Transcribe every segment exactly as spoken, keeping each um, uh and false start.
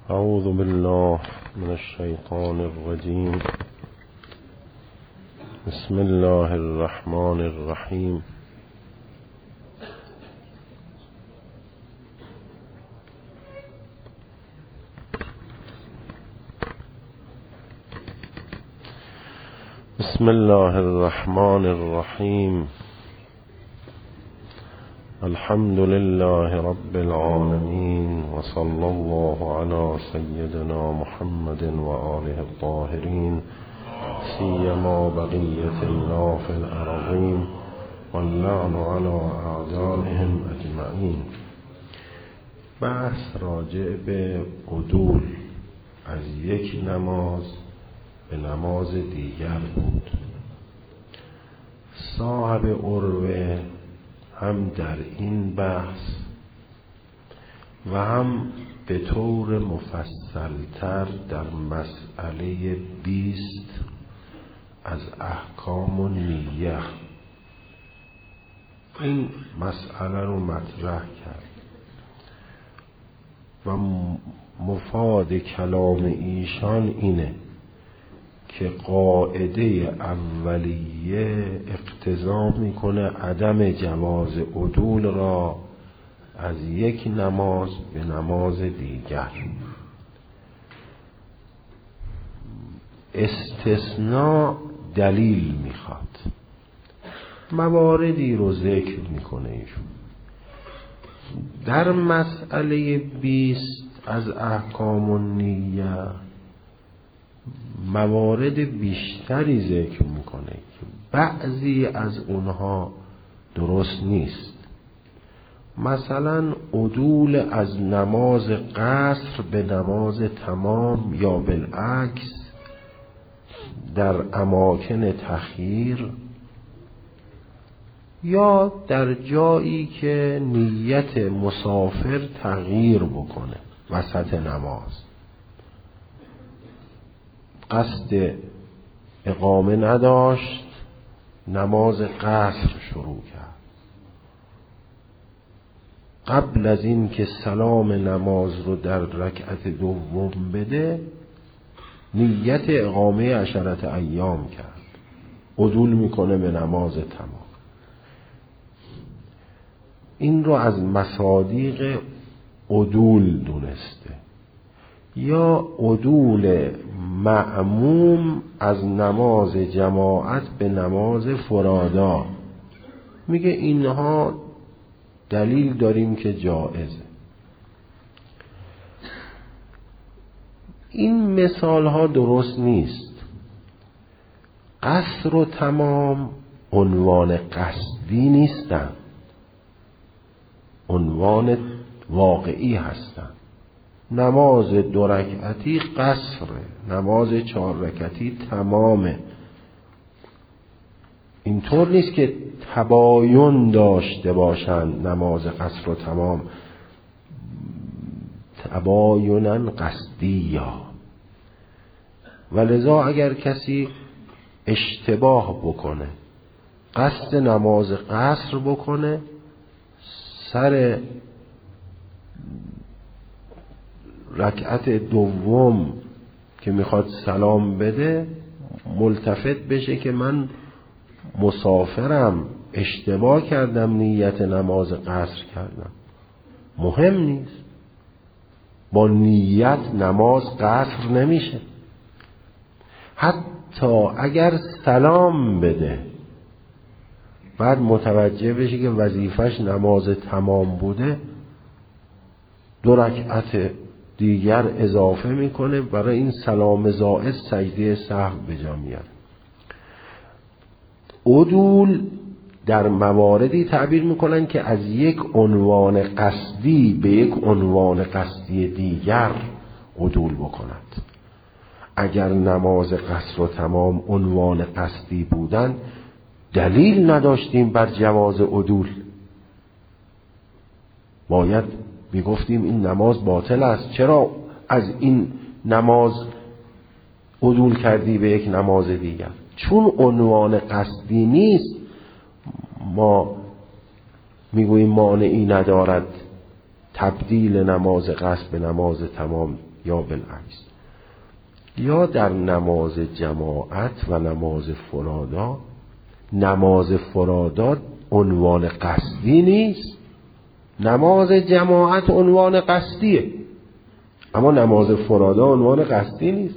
اعوذ بالله من الشیطان الرجیم. بسم الله الرحمن الرحیم. بسم الله الرحمن الرحیم. الحمد لله رب العالمين وصلى الله على سيدنا محمد وآله الطاهرين سيما بقية الله في الأرضين واللعن على أعدائهم أجمعين. بحث راجع به عدول از یک نماز به نماز دیگر بود. صاحب عروه هم در این بحث و هم به طور مفصلتر در مسئله بیست از احکام و نیه این مسئله رو مطرح کرد و مفاد کلام ایشان اینه که قاعده اولیه اقتضا میکنه عدم جواز عدول را از یک نماز به نماز دیگر. استثناء دلیل میخواد، مواردی رو ذکر میکنه ایشون. در مسئله بیست از احکام النیه موارد بیشتری ذکر میکنه که بعضی از اونها درست نیست. مثلا عدول از نماز قصر به نماز تمام یا بالعکس در اماکن تخییر یا در جایی که نیت مسافر تغییر بکنه وسط نماز، قصد اقامه نداشت، نماز قصر شروع کرد، قبل از این که سلام نماز رو در رکعت دوم بده نیت اقامه عشرت ایام کرد، عدول میکنه به نماز تمام. این رو از مصادیق عدول دونسته. یا عدول مأموم از نماز جماعت به نماز فرادا، میگه اینها دلیل داریم که جائزه. این مثال ها درست نیست. قصر و تمام عنوان قصدی نیستن، عنوان واقعی هستن. نماز دو رکعتی قصره، نماز چهار رکعتی تمامه. اینطور نیست که تباین داشته باشند نماز قصر و تمام تباینن قصدی یا. ولذا اگر کسی اشتباه بکنه قصد نماز قصر بکنه، سر رکعت دوم که میخواد سلام بده ملتفت بشه که من مسافرم، اشتباه کردم، نیت نماز قصر کردم. مهم نیست، با نیت نماز قصر نمیشه. حتی اگر سلام بده بعد متوجه بشه که وظیفش نماز تمام بوده، دو رکعت دیگر اضافه میکنه، برای این سلام زائد سجده سهو به جا میاره. عدول در مواردی تعبیر میکنن که از یک عنوان قصدی به یک عنوان قصدی دیگر عدول بکند. اگر نماز قصر و تمام عنوان قصدی بودن دلیل نداشتیم بر جواز عدول، باید میگفتیم این نماز باطل است. چرا از این نماز عدول کردی به یک نماز دیگر؟ چون عنوان قصدی نیست ما میگوییم مانعی ندارد تبدیل نماز قصد به نماز تمام یا بالعکس. یا در نماز جماعت و نماز فرادا، نماز فرادا عنوان قصدی نیست، نماز جماعت عنوان قصدیه، اما نماز فرادا عنوان قصدی نیست.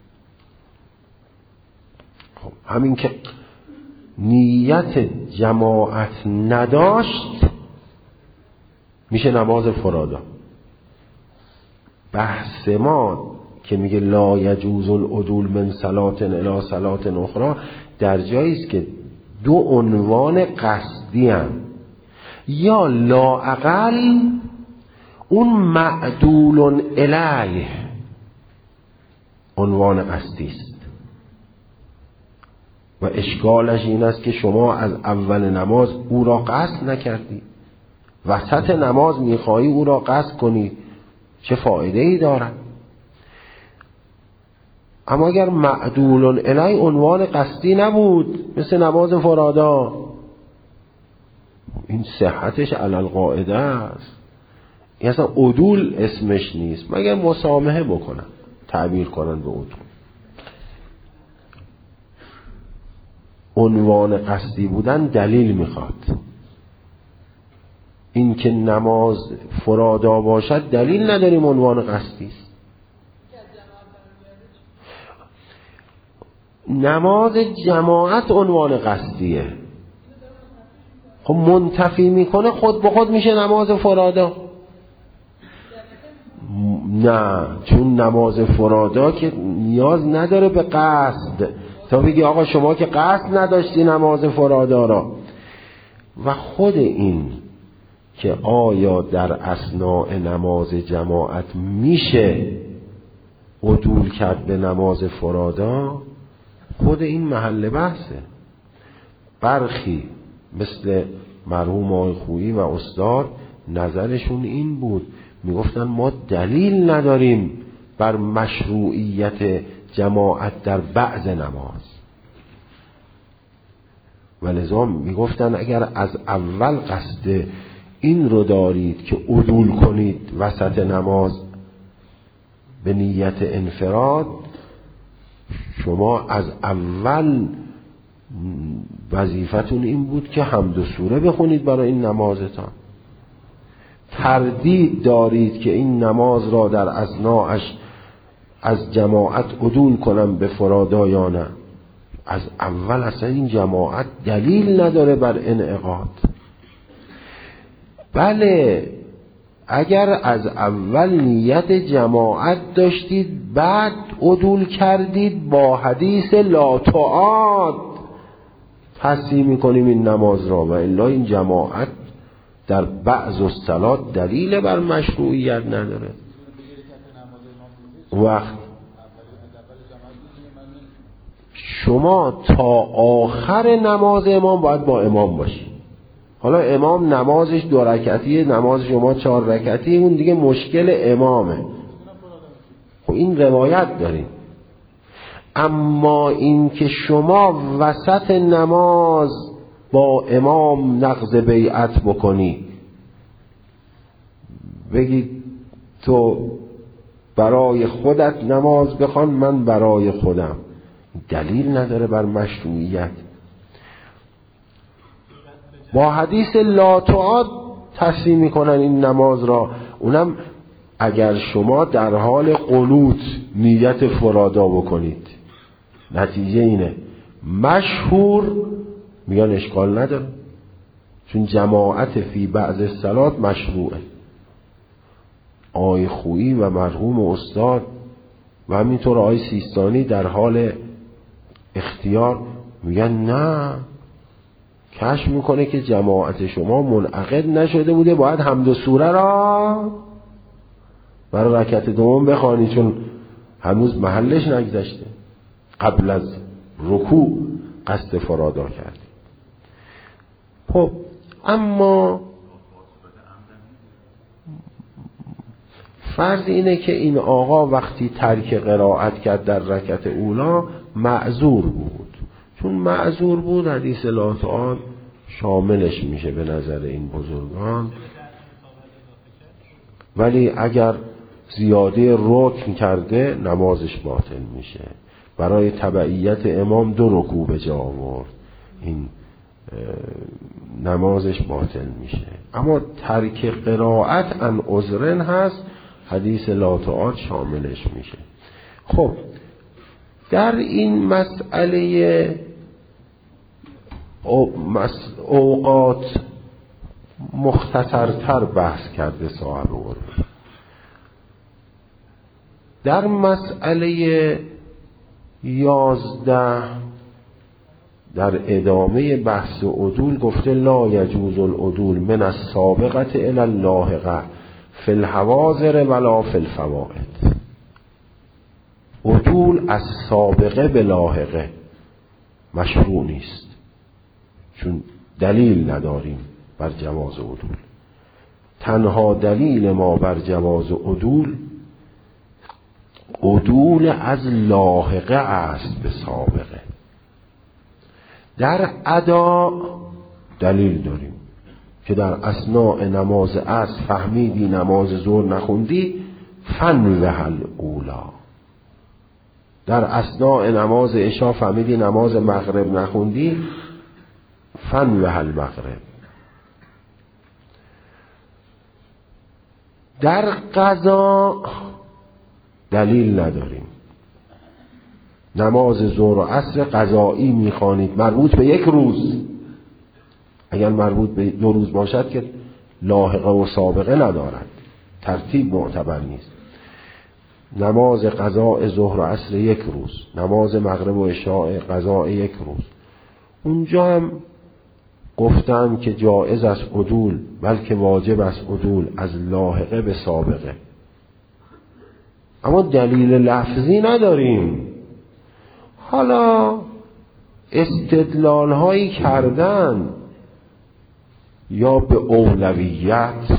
خب همین که نیت جماعت نداشت میشه نماز فرادا. بحث ما که میگه لا یجوز العدول من صلات الی صلات اخرى در جایی است که دو عنوان قصدی هم، یا لااقل اون معدول الیه عنوان قصدی است و اشکالش این است که شما از اول نماز او را قصد نکردی، وسط نماز میخواهی او را قصد کنی، چه فایده ای دارد؟ اما اگر معدول الی عنوان قصدی نبود مثل نماز فرادا، این صحتش علی القاعده است، این اصلا عدول اسمش نیست مگر مسامحه بکنن تعبیر کنن به عدول. عنوان قصدی بودن دلیل میخواد. این که نماز فرادا باشد دلیل نداریم عنوان قصدی است. نماز جماعت عنوان قصدیه، خب منتفی میکنه خود به خود میشه نماز فرادا. نه، چون نماز فرادا که نیاز نداره به قصد، تا بگی آقا شما که قصد نداشتی نماز فرادا را. و خود این که آیا در اثناء نماز جماعت میشه عدول کرد به نماز فرادا، خود این محل بحثه. برخی مثل مرحوم آقای خویی و استاد نظرشون این بود، میگفتن ما دلیل نداریم بر مشروعیت جماعت در بعض نماز، ولذا میگفتن اگر از اول قصد این رو دارید که عدول کنید وسط نماز به نیت انفراد، شما از اول وظیفتون این بود که حمد و سوره بخونید برای این نمازتان. تردید دارید که این نماز را در اثناءش از جماعت عدول کنم به فرادا یا نه، از اول اصلا این جماعت دلیل نداره بر انعقاد. بله اگر از اول نیت جماعت داشتید بعد عدول کردید، با حدیث لا تعاد تصحیح میکنیم این نماز را، و الا این جماعت در بعض الصلات دلیل بر مشروعیت نداره. وقت شما تا آخر نماز امام باید با امام باشی. حالا امام نمازش دو رکعتیه، نماز شما چهار رکعتیه، اون دیگه مشکل امامه، خب این روایت داریم. اما این که شما وسط نماز با امام نقض بیعت بکنی، بگی تو برای خودت نماز بخوان من برای خودم، دلیل نداره بر مشروعیت. با حدیث لا تعاد تصحیح میکنن این نماز را، اونم اگر شما در حال قنوت نیت فرادا بکنید. نتیجه اینه مشهور میگن اشکال نداره، چون جماعت فی بعض الصلات مشروعه. آقای خویی و مرحوم استاد و همینطور آقای سیستانی در حال اختیار میگن نه، کشف میکنه که جماعت شما منعقد نشده بوده، باید حمد و سوره را برای رکعت دوم بخوانی، چون هنوز محلش نگذشته، قبل از رکوع قصد فرادا کردی. خب اما فرض اینه که این آقا وقتی ترک قرائت کرد در رکعت اولا معذور بود، چون معذور بود حدیث لا تعاد شاملش میشه به نظر این بزرگان. ولی اگر زیاده رکن کرده نمازش باطل میشه. برای تبعیت امام دو رکوع به جا آورد، این نمازش باطل میشه. اما ترک قرائت عن عذرن هست، حدیث لا تعاد شاملش میشه. خب در این مسئله اوقات مختصرتر بحث کرده صاحب قربی. در مسئله یازده در ادامه بحث عدول گفته لا یجوز العدول من السابقة الی اللاحقة فی الحواضر ولا فی الفوائد. عدول از سابقه به لاحقه مشروع نیست، چون دلیل نداریم بر جواز عدول. تنها دلیل ما بر جواز عدول عدول از لاحقه است به سابقه. در ادا دلیل داریم که در اثناء نماز عصر فهمیدی نماز ظهر نخوندی فن وهل اولا، در اثناء نماز عشا فهمیدی نماز مغرب نخوندی فن وهل مغرب. در قضا دلیل نداریم. نماز ظهر و عصر قضایی میخوانید مربوط به یک روز، اگر مربوط به دو روز باشد که لاحقه و سابقه ندارد، ترتیب معتبر نیست. نماز قضاء ظهر و عصر یک روز، نماز مغرب و عشاء قضاء یک روز. اونجا هم گفتم که جایز است عدول، بلکه واجب است عدول از لاحقه به سابقه. اما دلیل لفظی نداریم. حالا استدلال هایی کردن یا به اولویت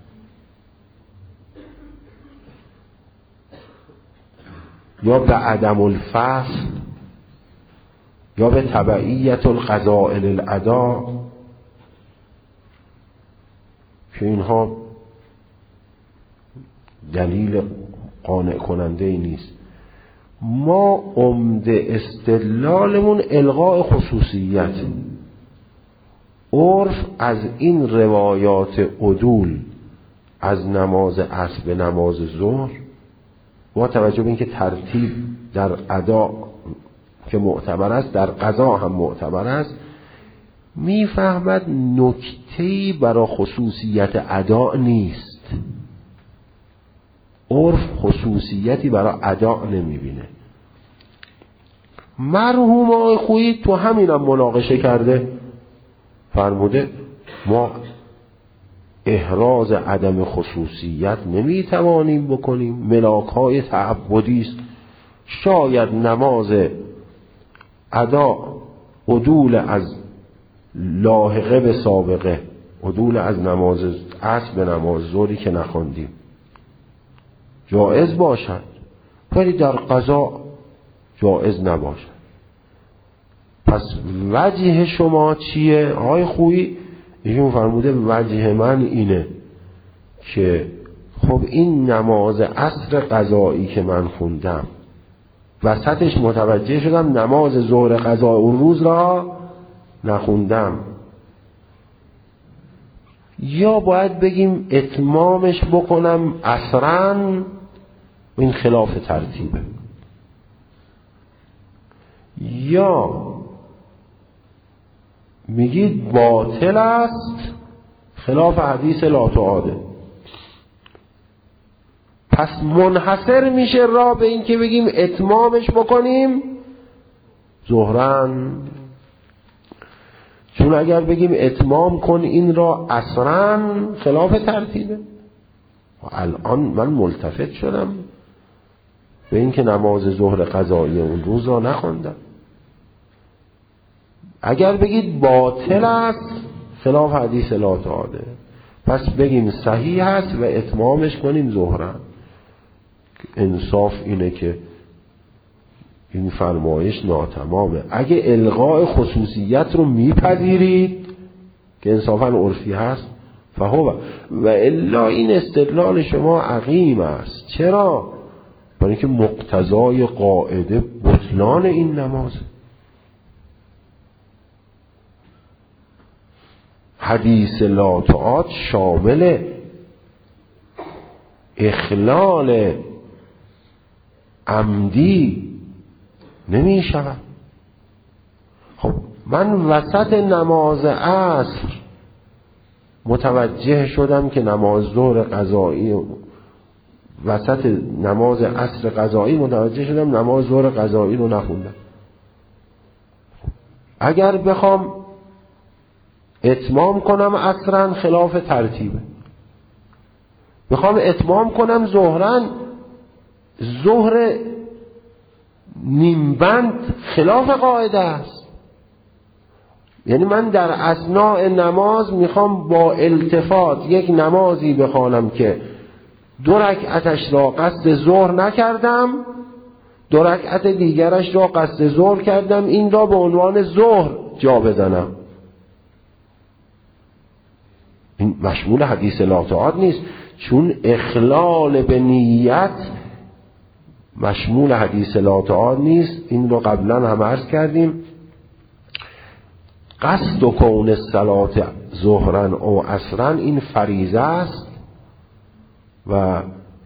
یا به عدم الفصل یا به تبعیت القضاء للاداء، که اینها دلیل قانع کننده ای نیست. ما عمده استدلالمون الغاء خصوصیت. عرف از این روایات عدول از نماز عصر به نماز ظهر با توجه به اینکه ترتیب در ادا که معتبر است در قضا هم معتبر است، میفهمد نکته‌ای برای خصوصیت ادا نیست. عرف خصوصیتی برای ادا نمیبینه. مرحوم آقای خویی تو همینم مناقشه کرده، فرموده ما احراز عدم خصوصیت نمیتوانیم بکنیم، ملاک‌های تعبدی است. شاید نماز ادا عدول از لاحقه به سابقه، عدول از نماز عصر به نماز ظهری که نخوندیم جائز باشد، ولی در قضا جائز نباشد. پس وجه شما چیه؟ آقای خویی ایشون فرموده وجه من اینه که خب این نماز عصر قضایی که من خوندم وسطش متوجه شدم نماز ظهر قضا اون روز را نخوندم، یا باید بگیم اتمامش بکنم عصرن، این خلاف ترتیبه، یا میگید باطل است خلاف حدیث لا تعاده. پس منحصر میشه را به این که بگیم اتمامش بکنیم ظهرن، چون اگر بگیم اتمام کن این را عصرن خلاف ترتیبه. و الان من ملتفت شدم به این که نماز ظهر قضایی اون روز را نخوندم. اگر بگید باطل است خلاف حدیث لا تعاده، پس بگیم صحیح است و اتمامش کنیم ظهرن. انصاف اینه که این فرمایش ناتمامه. اگه الغاء خصوصیت رو میپذیرید که انصافا عرفی هست، فهو و الا این استدلال شما عقیم است. چرا؟ برای اینکه مقتضای قاعده بطلان این نمازه. حدیث لا تعاد شامل اخلال عمدی نمی شود. خب من وسط نماز عصر متوجه شدم که نماز ظهر قضایی، وسط نماز عصر قضایی متوجه شدم نماز ظهر قضایی رو نخوندم. اگر بخوام اتمام کنم عصرن خلاف ترتیبه، بخوام اتمام کنم ظهرن ظهر نیمبند خلاف قاعده است. یعنی من در اثناء نماز میخوام با التفات یک نمازی بخوانم که دو رکعتش را قصد ظهر نکردم، دو رکعت دیگرش را قصد ظهر کردم، این را به عنوان ظهر جا بزنم. این مشمول حدیث لا تعاد نیست، چون اخلال به نیت مشمول حدیث لا تعاد نیست. این رو قبلا هم عرض کردیم. قصد و کون الصلات ظهرن و عصرن این فریضه است و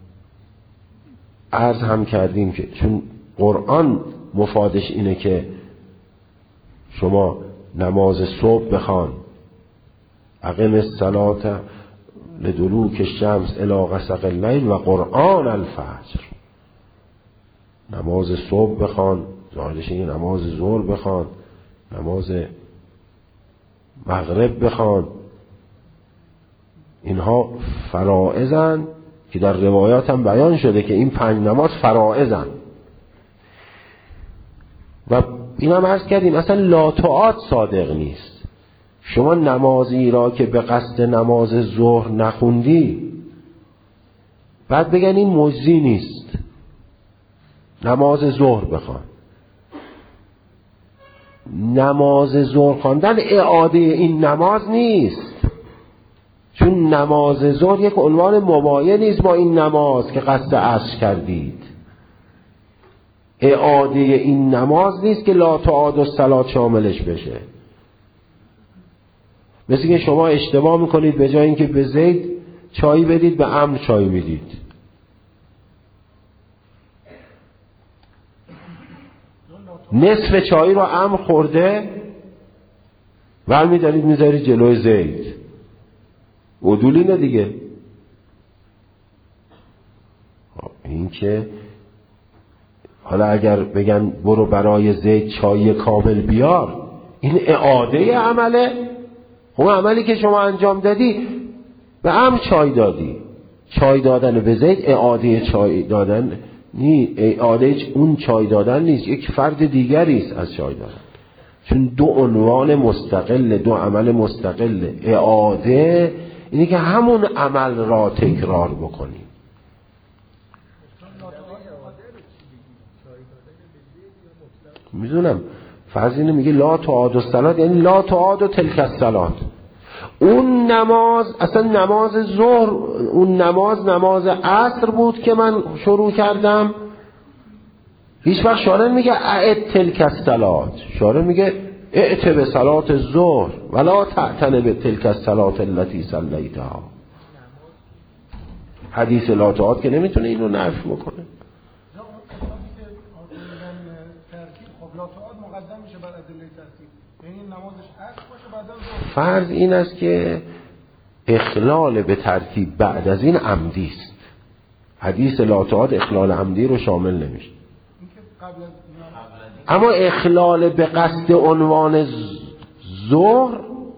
عرض هم کردیم که چون قرآن مفادش اینه که شما نماز صبح بخوان، اقم الصلاة لدلوک الشمس الی غسق اللیل و قرآن الفجر، نماز صبح بخوان، ظاهرش اینه نماز ظهر بخوان، نماز مغرب بخوان. اینها فرائضن که در روایات هم بیان شده که این پنج نماز فرائضن. و این هم عرض کردیم اصلا لا تعاد صادق نیست. شما نمازی را که به قصد نماز ظهر نخوندی بعد بگن این مجزی نیست، نماز ظهر بخوان. نماز ظهر خواندن اعاده این نماز نیست، چون نماز ظهر یک عنوان مباین نیست با این نماز که قصد عصر کردید. اعاده این نماز نیست که لا تعاد الصلاة شاملش بشه. مثل که شما اشتباه میکنید به جای اینکه به زید چای بدید به عمرو چای میدید. نصف چای رو عمرو خورده ول میدارید میذارید جلوی زید. عدول اینه دیگه. این که حالا اگر بگن برو برای زید چای کامل بیار، این اعاده عمله. اون عملی که شما انجام دادی به عمرو چای دادی، چای دادن به زید اعاده چای دادن نی، اعاده اون چای دادن نیست، یک فرد دیگری است از چای دادن، چون دو عنوان مستقل، دو عمل مستقل. اعاده اینه که همون عمل را تکرار بکنیم. میدونم فرض اینه میگه لا تعاد الصلاة، یعنی لا تعاد تلک الصلاة. اون نماز اصلا نماز ظهر، اون نماز نماز عصر بود که من شروع کردم. هیچ وقت شارع میگه اعد تلک الصلاة، شارع میگه اعت به صلاة الظهر ولا تعتن به تلک الصلاة التي صلیتها. حدیث لا تعاد که نمیتونه اینو نفی بکنه. فرض این است که اخلال به ترتیب بعد از این عمدی است. حدیث لا تعاد اخلال عمدی رو شامل نمیشه. اما اخلال به قصد عنوان ظهر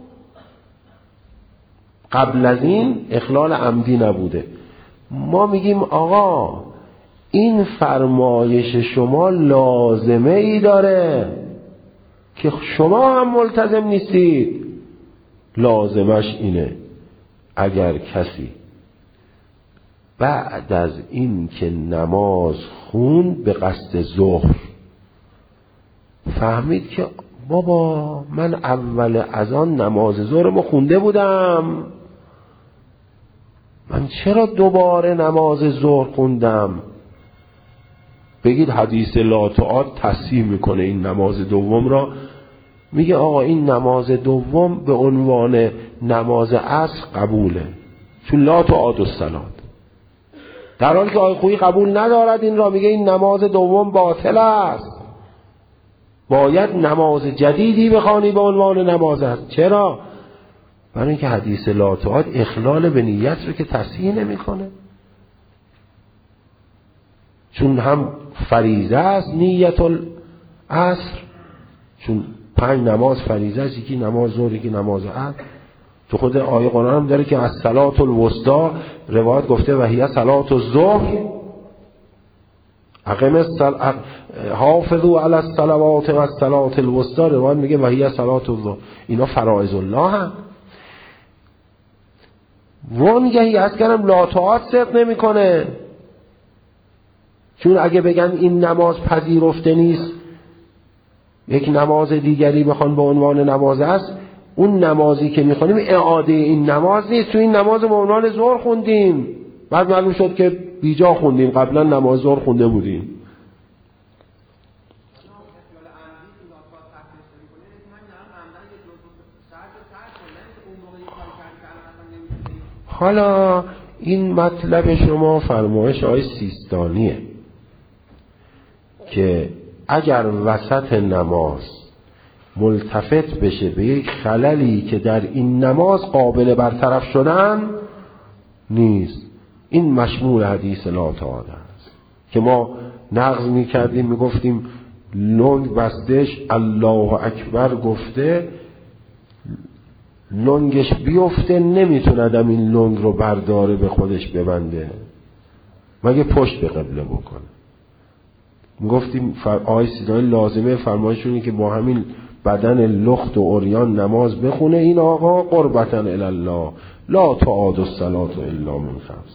قبل از این اخلال عمدی نبوده. ما میگیم آقا این فرمایش شما لازمه ای داره که شما هم ملتزم نیستید. لازمش اینه اگر کسی بعد از این که نماز خوند به قصد ظهر فهمید که بابا من اول از آن نماز ظهر ما خونده بودم، من چرا دوباره نماز ظهر خوندم؟ بگید حدیث لا تعاد تصحیح میکنه این نماز دوم را، میگه آقا این نماز دوم به عنوان نماز عصر قبوله، چون لا تعاد الصلاة. در حالی که آقای خویی قبول ندارد این را، میگه این نماز دوم باطل است، باید نماز جدیدی بخوانی به عنوان نماز است. چرا؟ برای اینکه حدیث لا تعاد اخلال به نیت رو که تصحیح نمیکنه، چون هم فریضه است نیت العصر، چون پنج نماز فریضه است، یکی نماز ظهر یکی نماز عصر. تو خود آیه قرآن هم داره که از صلات الوسطی روایت گفته و هی صلات الظهر اقیم الصلاة حافظوا علی الصلوات و الصلات الوسطی، روایت میگه و هی صلات الظهر. اینا فرائض الله هم. وانگهی از کنم لا تعاد صدق نمی کنه، چون اگه بگن این نماز پذیرفته نیست، یک نماز دیگری بخوان به عنوان نماز است، اون نمازی که میخونیم اعاده این نماز نیست، تو این نماز به عنوان ظهر خوندیم، بعد معلوم شد که بیجا خوندیم، قبلا نماز ظهر خونده بودیم. حالا این مطلب شما فرمایش آقای سیستانیه که اگر وسط نماز ملتفت بشه به یک خللی که در این نماز قابل برطرف شدن نیست، این مشمول حدیث لا تعاد است که ما نقض می کردیم، می گفتیم لنگ بستش الله اکبر گفته، لنگش بیفته نمیتوندم این لنگ رو برداره به خودش ببنده مگه پشت به قبله بکنه. میگفتیم آیه سیدای لازمه فرمایشونی که با همین بدن لخت و عریان نماز بخونه این آقا قربتاً الی الله لا تعاد الصلاة الا من خمس.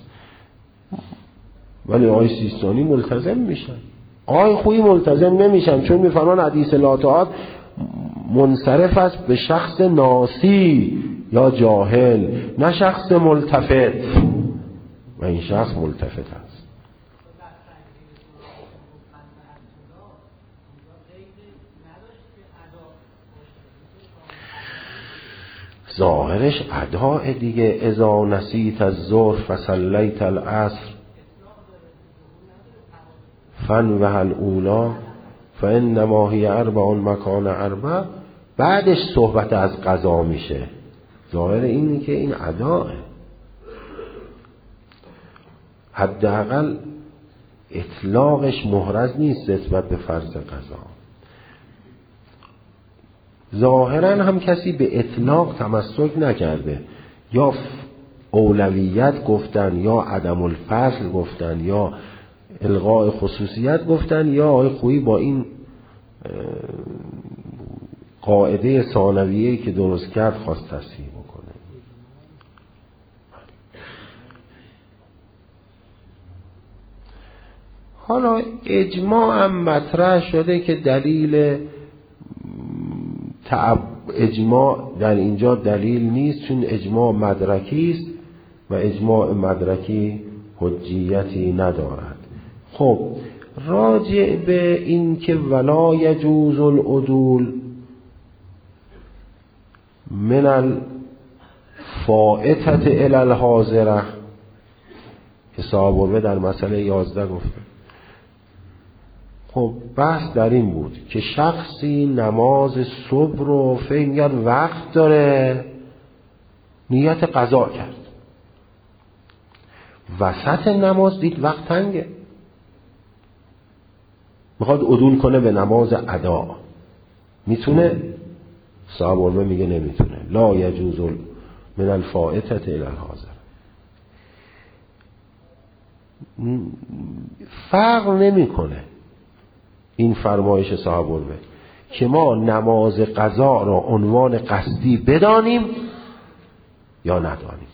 ولی آیه سیستانی ملتزم میشن، آیه خویی ملتزم نمیشن، چون میفرمان حدیث لا تعاد منصرف است به شخص ناسی یا جاهل، نه شخص ملتفت، و این شخص ملتفت است. ظاهرش اداء دیگه، اذا نسیت الظهر فصلیت العصر فانوه الاولی فانما هی اربع مکان اربع، بعدش صحبت از قضا میشه. ظاهر اینه که این اداءه، حداقل اطلاقش محرز نیست نسبت به فرض قضا. ظاهرا هم کسی به اطلاق تمسک نکرده، یا اولویت گفتن یا عدم الفصل گفتن یا الغاء خصوصیت گفتن، یا آقای خویی با این قاعده ثانویه‌ای که درست کرد خواست تصحیح بکنه. حالا اجماع هم مطرح شده که دلیل تعب اجماع در اینجا دلیل نیست، چون اجماع مدرکی است و اجماع مدرکی حجیتی ندارد. خب راجع به این که ولا یجوز العدول من الفائتة الی الحاضره که صاحب در مسئله یازده گفته. خب بحث در این بود که شخصی نماز صبح رو فکر وقت داره، نیت قضا کرد، وسط نماز دید وقت تنگه، میخواد عدول کنه به نماز ادا، میتونه؟ صاحب علمه میگه نمیتونه، لا یجوز من الفائتة الی الحاضر. فرق نمیکنه این فرمایش صاحب علمه که ما نماز قضا را عنوان قصدی بدانیم یا ندانیم.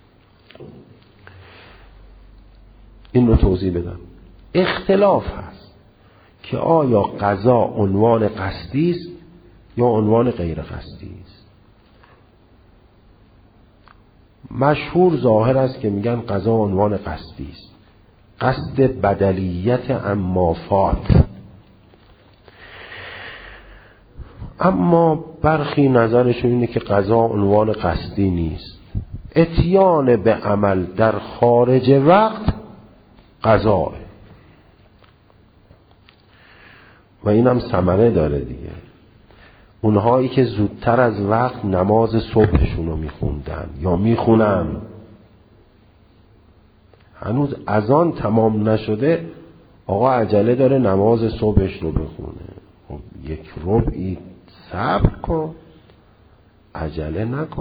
این رو توضیح بدم. اختلاف هست که آیا قضا عنوان قصدی است یا عنوان غیر قصدی است. مشهور ظاهر است که میگن قضا عنوان قصدی است، قصد بدلیت اما فات. اما برخی نظرشون اینه که قضا عنوان قصدی نیست، اتیان به عمل در خارج وقت قضا، و اینم ثمره داره دیگه. اونهایی که زودتر از وقت نماز صبحشون رو میخوندن یا میخونن، هنوز اذان تمام نشده آقا عجله داره نماز صبحش رو بخونه. خب یک ربعی صبر کن، عجله نکن.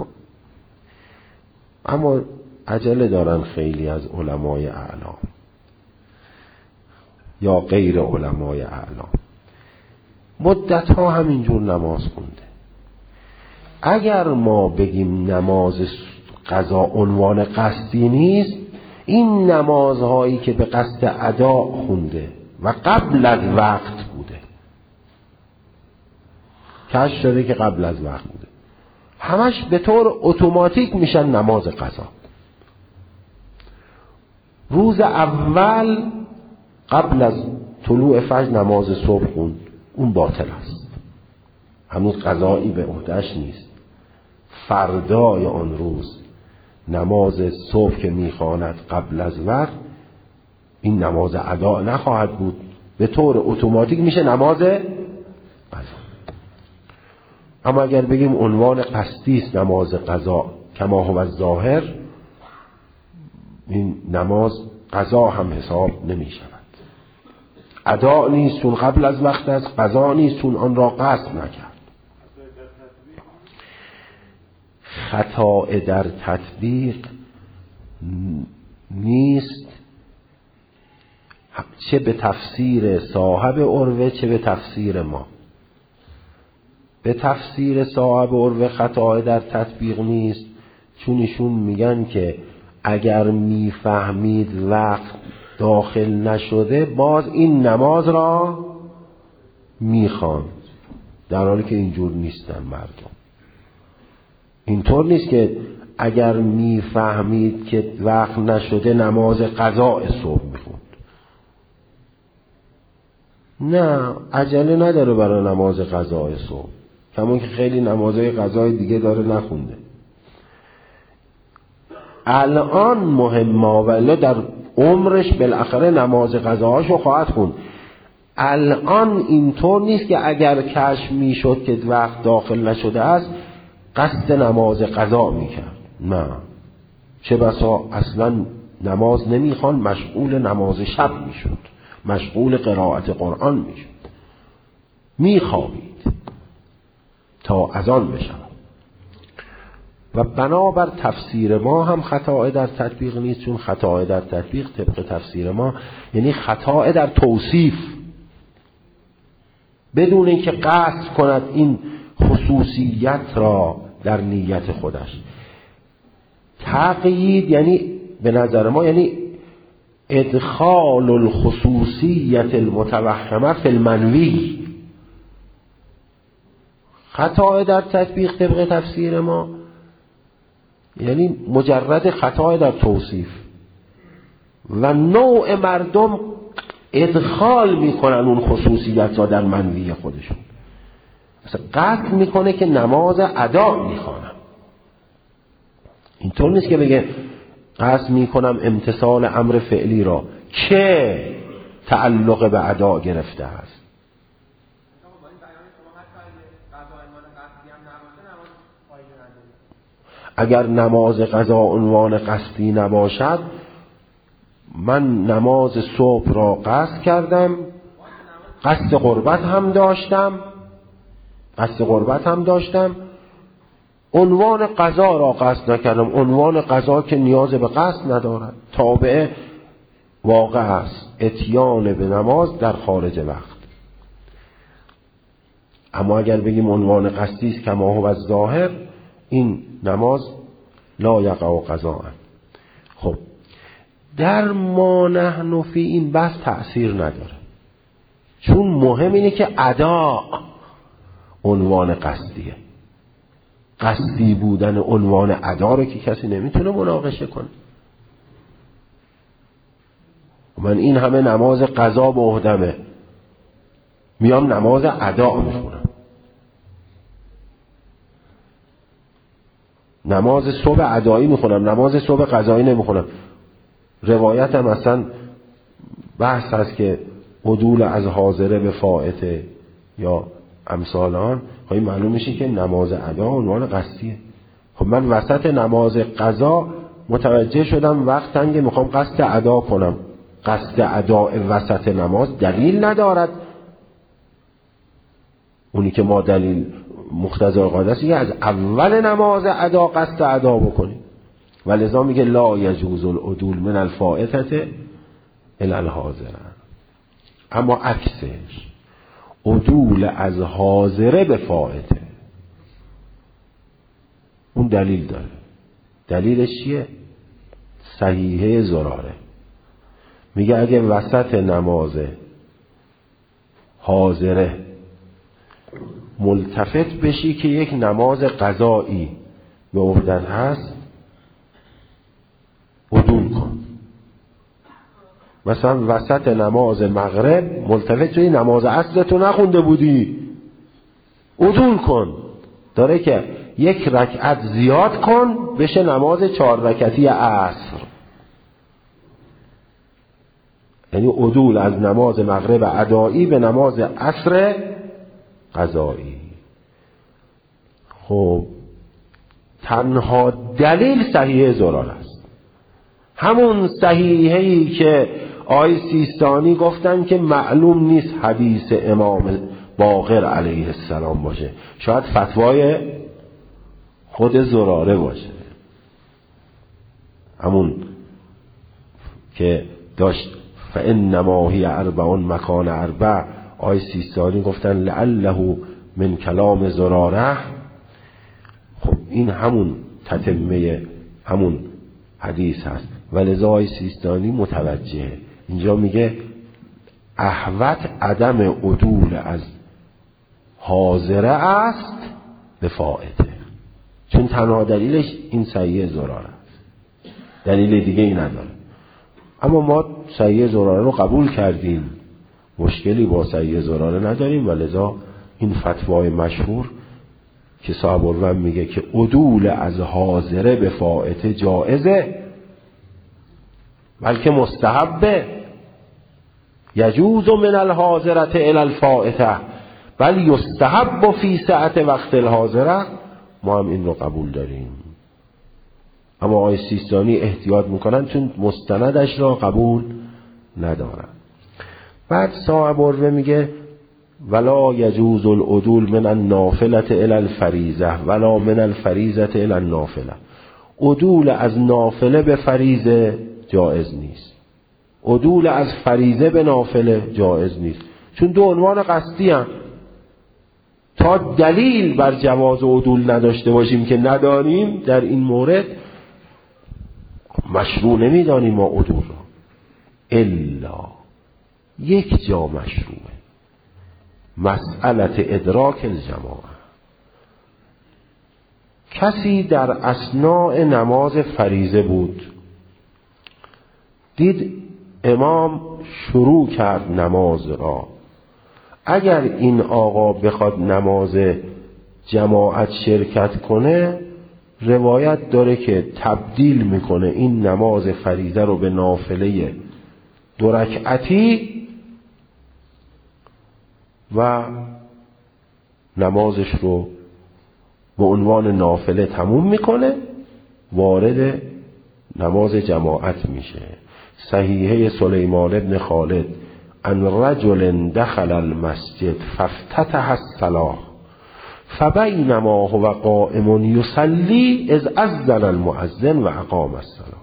اما عجله دارن خیلی از علمای اعلام یا غیر علمای اعلام، مدت ها همینجور نماز خونده. اگر ما بگیم نماز قضا عنوان قصدی نیست، این نمازهایی که به قصد ادا خونده و قبل از وقت بوده، کشف شده که قبل از وقت بوده، همش به طور اتوماتیک میشن نماز قضا. روز اول قبل از طلوع فجر نماز صبح خوند، اون باطل است، هنوز قضایی به عهده‌اش نیست. فردای آن روز نماز صبح که میخواند قبل از وقت، این نماز ادا نخواهد بود، به طور اتوماتیک میشه نماز قضا. اما اگر بگیم عنوان قصدی است نماز قضا کما هو الظاهر، این نماز قضا هم حساب نمی شود. ادا نیست چون قبل از وقت است، قضا نیست چون آن را قصد نکرد. خطا در تطبیق نیست، چه به تفسیر صاحب عروه چه به تفسیر ما. به تفسیر صاحب عروه خطا در تطبیق نیست، چون ایشون میگن که اگر میفهمید وقت داخل نشده باز این نماز را میخواند، در حالی که اینجور نیستن مردم. اینطور نیست که اگر میفهمید که وقت نشده نماز قضا صبح میخوند. نه، عجله نداره برای نماز قضا صبح، کمون که خیلی نمازهای قضای دیگه داره نخونده. الان مهمه، ولی در عمرش بالاخره نماز قضاهاشو خواهد خوند. الان اینطور نیست که اگر کشف میشد که وقت داخل نشده است قصد نماز قضا میکرد. نه، چه بسا اصلا نماز نمیخوان، مشغول نماز شب میشد، مشغول قرائت قرآن میشد، میخوابید تا اذان بشود. و بنابر تفسیر ما هم خطا در تطبیق نیست، چون خطا در تطبیق طبق تفسیر ما یعنی خطا در توصیف، بدون اینکه قصد کند این خصوصیت را در نیت خودش. تقیید یعنی به نظر ما یعنی ادخال الخصوصیت المتوهمه فی المنوی. خطا در تطبیق طبق تفسیر ما یعنی مجرد خطا در توصیف، و نوع مردم ادخال میکنن اون خصوصیت را در منوی خودشون. مثلا قطع میکنه که نماز ادا میخوانم، اینطور نیست که بگه قصد میکنم امتثال امر فعلی را که تعلق به ادا گرفته است. اگر نماز قضا عنوان قصدی نباشد، من نماز صبح را قصد کردم، قصد قربت هم داشتم قصد قربت هم داشتم عنوان قضا را قصد نکردم. عنوان قضا که نیاز به قصد ندارد، تابع واقع است، اتیان به نماز در خارج وقت. اما اگر بگیم عنوان قصدی است کما هو الظاهر، این نماز لا یقع قضاء. خب در ما نحن فی این بحث تأثیر نداره، چون مهم اینه که ادا عنوان قصدیه. قصدی بودن عنوان ادا رو که کسی نمیتونه مناقشه کنه. من این همه نماز قضا به عهدمه، میام نماز ادا میخونم، نماز صبح ادایی میخونم، نماز صبح قضایی نمیخونم. روایت هم اصلا بحث هست که عدول از حاضره به فائته یا امثال آن. خب این معلوم میشه که نماز ادا عنوان قصدیه. خب من وسط نماز قضا متوجه شدم وقت تنگه، میخوام قصد ادا کنم. قصد ادا وسط نماز دلیل ندارد. اونی که ما دلیل مقتضی القاعده است از اول نماز ادا قصد ادا بکنیم. ولذا میگه لا یجوز العدول من الفائته الی الحاضره. اما عکسش عدول از حاضره به فائته اون دلیل داره. دلیلش چیه؟ صحیحه زراره میگه اگه وسط نماز حاضره ملتفت بشی که یک نماز قضایی به عهدت هست، عدول کن. مثلا وسط نماز مغرب ملتفت شدی نماز عصر تو نخونده بودی، عدول کن. داره که یک رکعت زیاد کن بشه نماز چهار رکعتی عصر. یعنی عدول از نماز مغرب ادایی به نماز عصر قضایی. خب تنها دلیل صحیحه زراره است. همون صحیحه‌ای که آی سیستانی گفتن که معلوم نیست حدیث امام باقر علیه السلام باشه، شاید فتوای خود زراره باشه. همون که داشت فانما هی اربع مکان اربع، آی سیستانی گفتن لعله من کلام زراره. خب این همون تتمه همون حدیث هست. ولذا آی سیستانی متوجه اینجا میگه احوط عدم عدول از حاضره است به فائته، چون تنها دلیلش این صحیحه زراره است، دلیل دیگه ای نداره. اما ما صحیحه زراره رو قبول کردیم، مشکلی با صحیحه زراره نداریم. ولذا این فتوای مشهور که صاحب الرم میگه که عدول از حاضره به فائته جائزه، بلکه مستحبه. یجوز من الحاضرة الی الفائته بل یستحب فی سعة وقت الحاضره. ما هم این رو قبول داریم. اما آقای سیستانی احتیاط میکنن چون مستندش را قبول ندارن. بعد صاحب الروه میگه ولا یجوز العدول من النافلة الی الفریضه ولا من الفریضة الی النافله. عدول از نافله به فریضه جایز نیست، عدول از فریضه به نافله جایز نیست، چون دو عنوان قصدی هم. تا دلیل بر جواز عدول نداشته باشیم که نداریم در این مورد، مشروع نمیدانیم ما عدول را. الا یک جا مشروعه، مسئله ادراک الجماعه. کسی در اثناء نماز فریضه بود، دید امام شروع کرد نماز را. اگر این آقا بخواد نماز جماعت شرکت کنه، روایت داره که تبدیل میکنه این نماز فریضه رو به نافله دو رکعتی و نمازش رو به عنوان نافله تموم میکنه، وارد نماز جماعت میشه. صحیحه سلیمان ابن خالد ان رجل دخل المسجد فافتتح الصلاة فبینما هو قائم یصلی اذ اذن المؤذن و اقام الصلاة.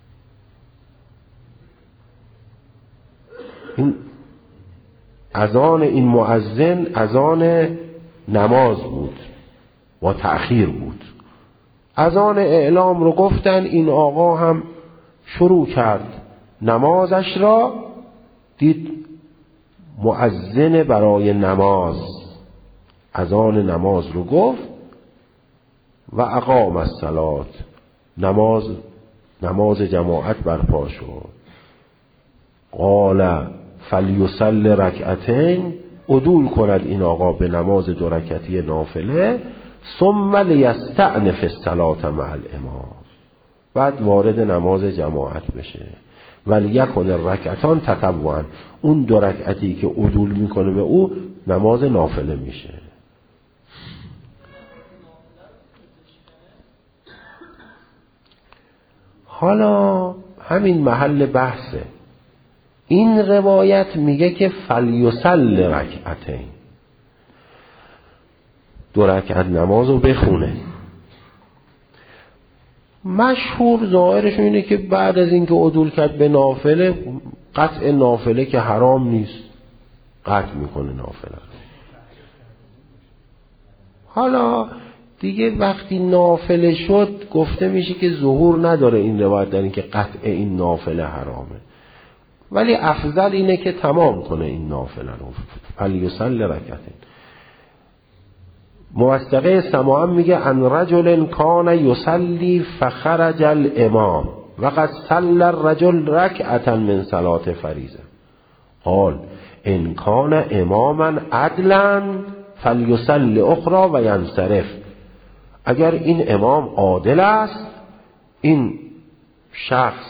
این اذان این مؤذن اذان نماز بود و تأخیر بود. اذان اعلام رو گفتن، این آقا هم شروع کرد نمازش را. دید مؤذن برای نماز اذان نماز رو گفت، و اقام الصلاة، نماز نماز جماعت برپا شد. قال فلیصلی رکعتین، عدول کند این آقا به نماز دو رکعتی نافله. ثم لیستأنف الصلاة مع الامام، بعد وارد نماز جماعت بشه. ولیکن الرکعتان تطوعا، اون دو رکعتی که عدول میکنه به او نماز نافله میشه. حالا همین محل بحثه. این روایت میگه که فلیصلی رکعتین، دو رکعت نماز رو بخونه. مشهور ظاهرش اینه که بعد از اینکه عدول کرد به نافله، قطع نافله که حرام نیست، قطع میکنه نافله. حالا دیگه وقتی نافله شد گفته میشه که ظهور نداره این روایت در این که قطع این نافله حرامه، ولی افضل اینه که تمام کنه این نافله رو. فلیصلی رکعتین. موثقه سماعم میگه ان رجل کان یصلی فخرج الامام وقد صلی الرجل رکعتا من صلاة فریضه. قال ان کان اماما عدلا فلیصلی اخرى و ینصرف. اگر این امام عادل است، این شخص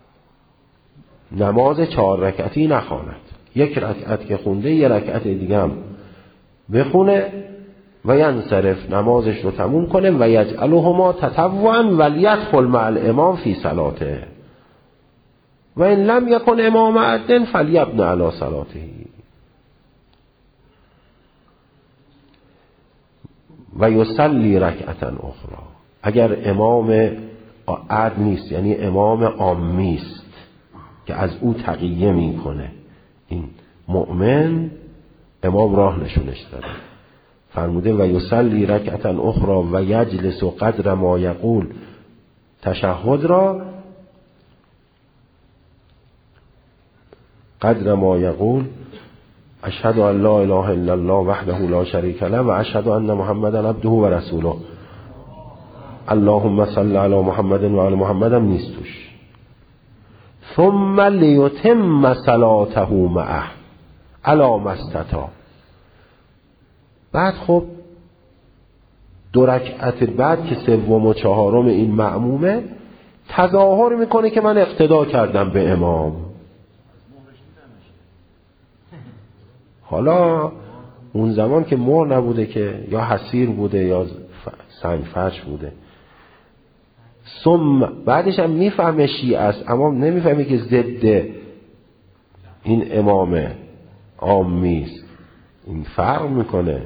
نماز چهار رکعتی نخواند، یک رکعت که خونده یه رکعت دیگه هم بخونه و ینصرف، نمازش رو تموم کنه. و یجعلهما تطوعا ولیدخل مع الامام فی صلاته و ان لم یکن امام عدل فلیبنی علی صلاته. و یصلی رکعتا اخرى، اگر امام عدل نیست، یعنی امام عامی است که از او تقیه میکنه، این مؤمن امام راه نشونش داده، فرموده و یصلی رکعتا اخرى و یجلس و قدر ما یقول، تشهد را قدر ما یقول اشهد ان لا اله الا الله وحده لا شریک له و اشهد ان محمدا عبده و رسوله اللهم صل علی محمد و علی محمد هم نیست توش. ثم لیتم صلاته معه علی ما استطاع. بعد خب دو رکعت بعد که سوم و چهارم این مأمومه، تظاهر میکنه که من اقتدا کردم به امام. حالا اون زمان که مهر نبوده، که یا حسیر بوده یا سنگ فرش بوده. ثم بعدش هم میفهمه شیعه است، اما نمیفهمه که ضد این امام عامی است. این فرق میکنه.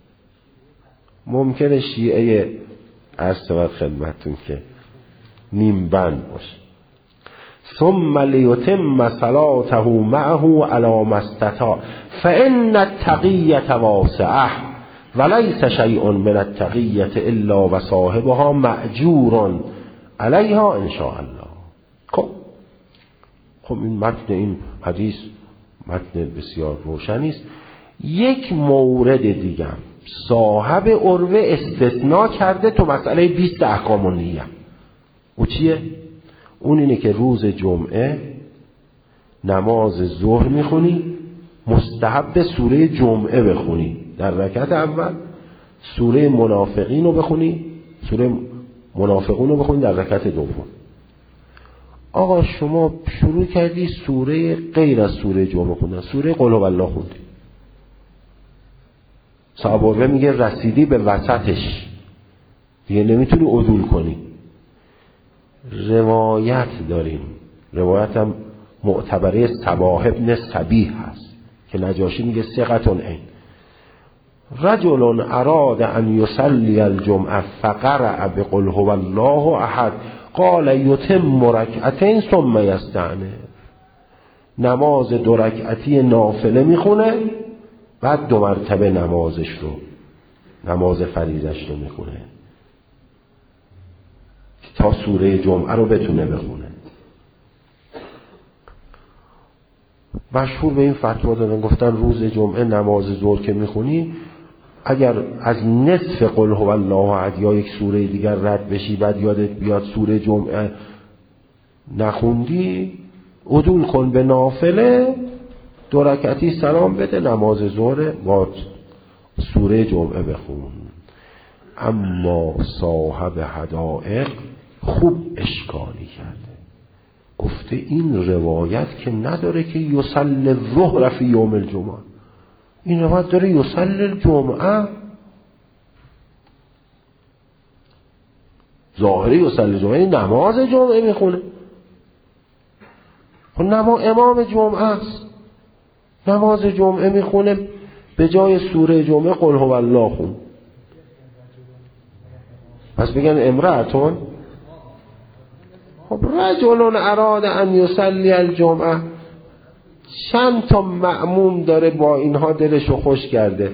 ممکنه شیعه عرض شود خدمتتون که نیم بند باشه. ثم لیتم صلاته معه علی ما استطاع فان التقیة واسعه وليس شیء من التقیة الا و صاحبها مأجور علیها ان شاء الله. خب خب این متن این حدیث متن بسیار روشنی است. یک مورد دیگه صاحب عروه استثناء کرده تو مسئله بیست احکام النیه. او چیه؟ اون اینه که روز جمعه نماز ظهر میخونی، مستحب سوره جمعه بخونی، در رکعت اول سوره منافقین رو بخونی، سوره منافقون رو بخونی در رکعت دوم. آقا شما شروع کردی سوره غیر از سوره جمعه خوندن، سوره قل هوالله خوندی، صحابه میگه رسیدی به وسطش دیگه نمیتونی عدول کنی. روایت داریم، روایت هم معتبره صباح ابن صبیح هست که نجاشی میگه ثقتون این رجل اراد ان یصلی الجمعه فقرأ بقل هو الله احد قال یتم رکعتین ثم یستأنف. نماز دو رکعتی نافله میخونه، بعد دو مرتبه نمازش رو نماز فریضش رو میخونه تا سوره جمعه رو بتونه بخونه. مشهور به این فتوا دادن، گفتن روز جمعه نماز ظهر که میخونی اگر از نصف قل هو الله احد یا یک سوره دیگر رد بشی بعد یادت بیاد سوره جمعه نخوندی، عدول کن به نافله، دو رکعتی سلام بده، نماز ظهر با سوره جمعه بخون. اما صاحب حدائق خوب اشکالی کرده، گفته این روایت که نداره که یصلی الظهر فی یوم الجمعه، این روایت داره یصلی الجمعه، ظاهری یصلی الجمعه یعنی نماز جمعه میخونه. خب نما امام جمعه است، نماز جمعه میخونه، به جای سوره جمعه قل هو الله خون. پس بگن امرأتون، خب رجل اراد ان یصلی الجمعه، چند تا مأموم داره با اینها دلشو خوش کرده.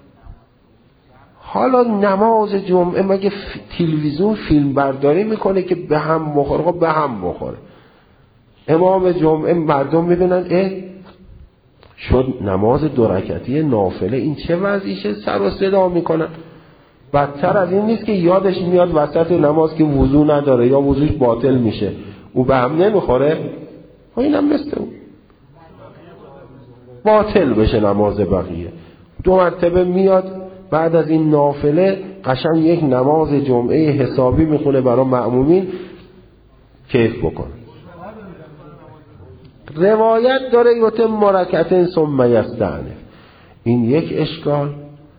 حالا نماز جمعه مگه تلویزیون فیلم برداری میکنه که به هم بخوره؟ خب به هم بخوره. امام جمعه مردم میبینن اه شد نماز دو رکعتی نافله، این چه وضعیشه، سر و صدا میکنن. بدتر از این نیست که یادش میاد وسط نماز که وضو نداره یا وضوش باطل میشه، او به هم نمیخوره؟ اینم مثل اون باطل بشه نماز بقیه. دو مرتبه میاد بعد از این نافله قشنگ یک نماز جمعه حسابی میخونه برای مأمومین، کیف بکن. روایت داره یتم رکعتین ثم یستأنف. این یک اشکال.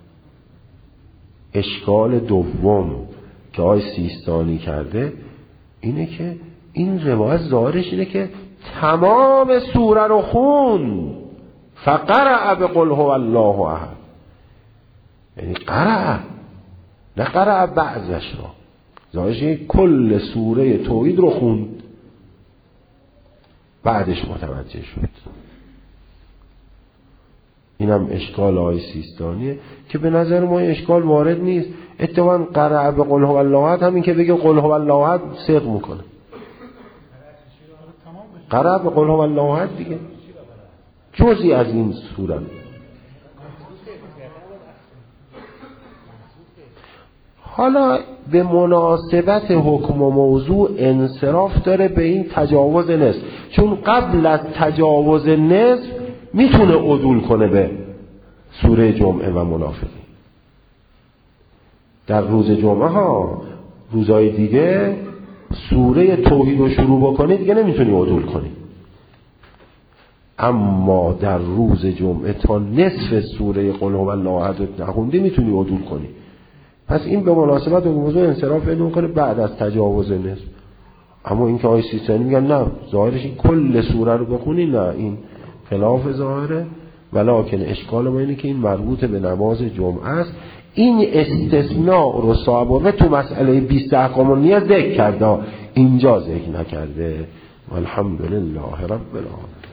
اشکال دوم که آقای سیستانی کرده اینه که این روایت ظاهرش اینه که تمام سوره رو خون، فقرأ بقل هو الله احد، یعنی قرأ، نه قرأ بعضش رو، ظاهرش اینه کل سوره توحید رو خوند بعدش متوجه شد. اینم اشکال آقای سیستانیه که به نظر ما اشکال وارد نیست. اتفاقاً قرأ بقل هو الله احد همین که بگه قل هو الله احد صدق میکنه. قرأ بقل هو الله احد دیگه جزئی از این سوره. حالا به مناسبت حکم و موضوع انصراف داره به این تجاوز نصف، چون قبل از تجاوز نصف میتونه عدول کنه به سوره جمعه و منافقین. در روز جمعه ها، روزهای دیگه سوره توحید رو شروع بکنی دیگه نمیتونی عدول کنی، اما در روز جمعه تا نصف سوره قل هو الله احد نخوندی میتونی عدول کنی. پس این به مناسبت موضوع انصراف پیدا میکنه بعد از تجاوز نصف. اما این که آقای سیستانی میگن نه ظاهرش این کل سوره رو بخونی، نه این خلاف ظاهره. ولکن اشکال ما اینه که این مربوط به نماز جمعه است. این استثناء رو صاحب تو مسئله بیست احکام النیه ذکر کرده، اینجا ذکر نکرده. والحمدلله رب العالمین.